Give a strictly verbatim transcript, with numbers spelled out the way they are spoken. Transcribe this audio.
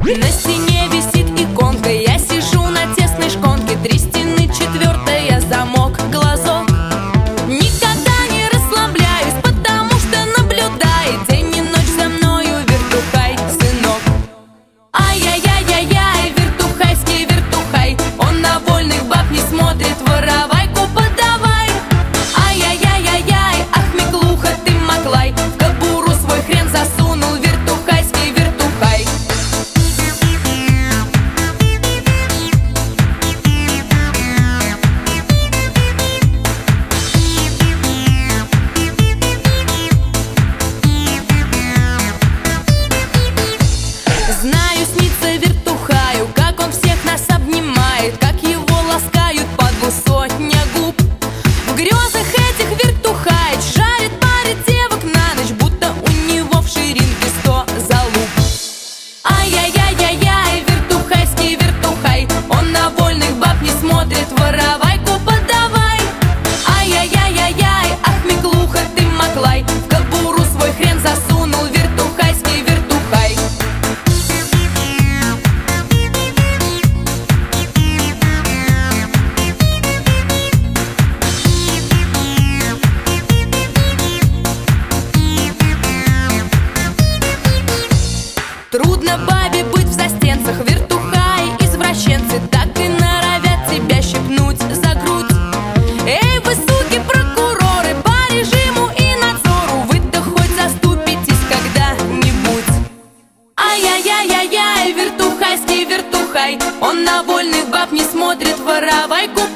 На стене висит иконка, я сижу на тесной шконке. Три стены, четвертая, замок, глазок. Никогда не расслабляюсь, потому что наблюдает день и ночь за мною вертухай, сынок. Ай-яй-яй-яй-яй, вертухайский вертухай. Он на вольных баб не смотрит, воровайку подавай. Ай-яй-яй-яй-яй, ах, Миклуха, ты Маклай. В кобуру свой хрен засунул, вертухайский вертухай. Знаю, снится вертухаю, как он всех нас обнимает, как его ласкают по двусотня губ. В грезах этих вертухаич жарит, парит девок на ночь, будто у него в ширинке сто залуп. Ай-яй-яй-яй-яй, вертухайский вертухай. Он на вольных баб не смотрит, воровайку подавай. Ай-яй-яй-яй-яй, ах, Миклуха, ты Маклай. В кобуру свой хрен засунул, вертухайский вертухай. Трудно бабе быть в застенцах, вертухаи извращенцы так и норовят тебя щипнуть за грудь. Эй, вы, суки, прокуроры, по режиму и надзору, вы-то хоть заступитесь когда-нибудь. Ай-яй-яй-яй-яй, вертухайский вертухай. Он на вольных баб не смотрит, воровайку